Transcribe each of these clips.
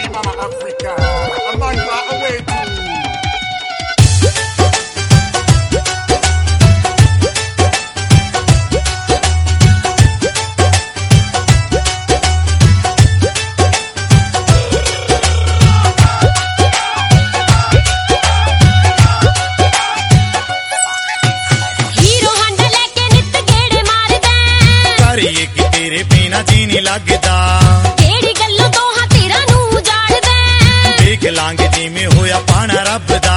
Mama Africa, a man far away too. तेरे बिना जी नहीं लगदा केड़ी गल्लों तो हां तेरा नू उजाड़दा देख लांगे जिवें होया पाना रब दा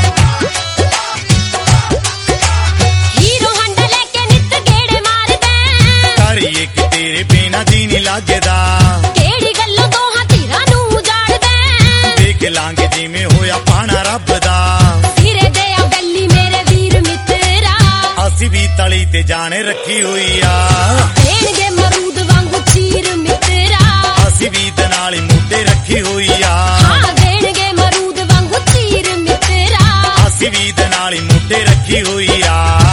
हीरो हंडा लेके नित गेड़े मारदा करिए कि तेरे बिना जी नहीं लगदा केड़ी गल्लों तो हां तेरा नू उजाड़दा देख लांगे जिवें होया पाना रब दा सिरे दे आ गल्ली मेरे वीर मित्रा असी भी तली ते जाने रखी हुई आ देणगे मरूद वांगू चीर मित्रा असी भी दनाली मुद्दे रखी हुई आ हां देणगे मरूद वांगू चीर मित्रा असी भी दनाली मुद्दे रखी हुई आ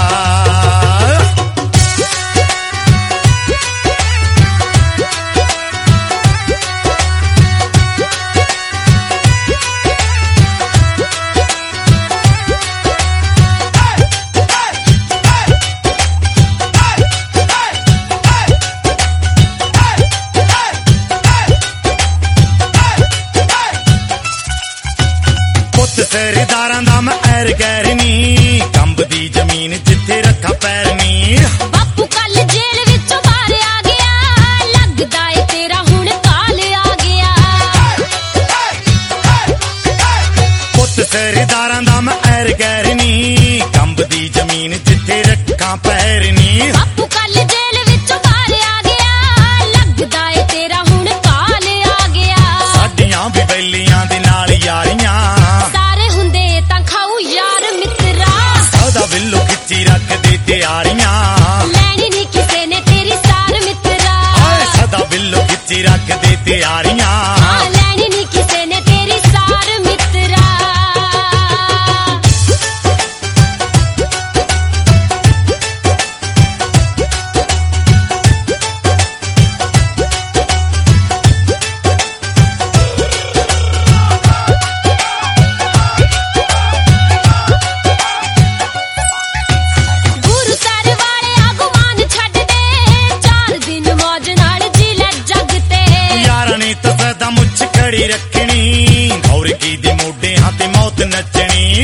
सरदारां दा मैं ऐर गैर नी कंबदी जमीन जिथे रखा पैर नी बापू कल जेल विचों बाहर आ गया लगदा ए तेरा हुण काल आ गया पुत सरदारां दा मैं ऐर गैर नी कंबदी जमीन जिथे रखा पैर नी बापू कल जेल विचों बाहर आ गया लगदा ए तेरा हुण काल आ गया साडियां भी बैलियां दे नाल यारियां बिल्लो खिच्ची रख दे तैयारियां लैनी नी किसे ने तेरी सार मित्रा सदा बिल्लो खिच्ची रख दे तैयारियां लैनी नी किसे ने तेरी सार मित्रा खड़ी रखनी गौर की दे मोडे हाथे मौत नचनी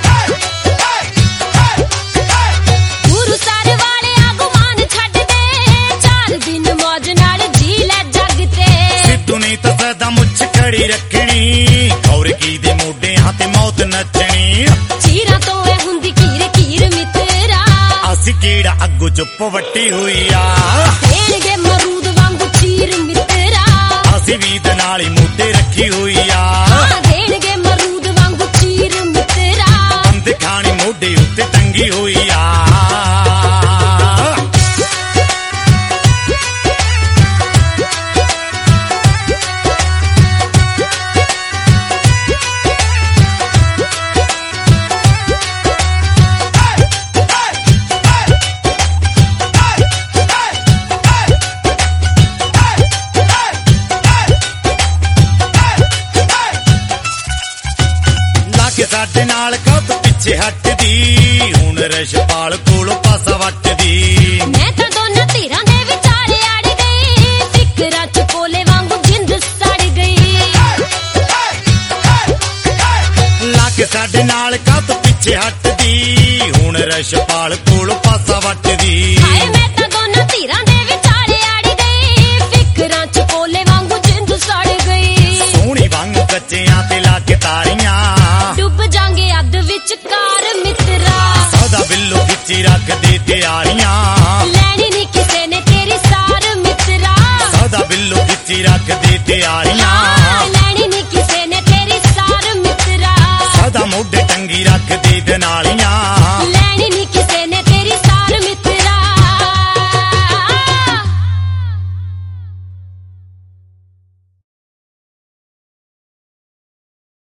गुरु सर वाले आगुमान छड्ड दे 4 दिन मौज नाल जी ले जग ते सिद्धू ने तो सदा मुछ खड़ी रखनी गौर की दे मोडे हाथे मौत नचनी चीरा तो ए हुंदी कीर कीर मित्रा असी कीड़ा अग्गू चुप वट्टी हुई आ देणगे मरूद वांगू चीर मित्रा असी भी दनाली मुद्दे रखी हुई आ देणगे मरूद वांगू चीर मित्रा बंद खानी मोढे उत्ते टंगी हुई आ साडे नाल कब पिछे हटदी हुण रशपाल कोलों पासा वटदी मैं तां दोनां धीरां दे विचाले अड़ गई फिकरां च कोले वांगू जिंद सड़ गई लाके साडे नाल कब पिछे हटदी हुण रशपाल कोलों पासा वटदी हाय मैं तां दोनां धीरां दे विचाले अड़ गई फिकरां च कोले वांगू जिंद सड़ गई सोहणी वांग कच्चियां ते लाके तारियां डुब जांगे अध विचकार मित्रा सदा बिल्लो खिच्ची रख दे तैयारियां लैनी नी किसे ने तेरी सार मित्रा सदा बिल्लो खिच्ची रख दे तैयारियां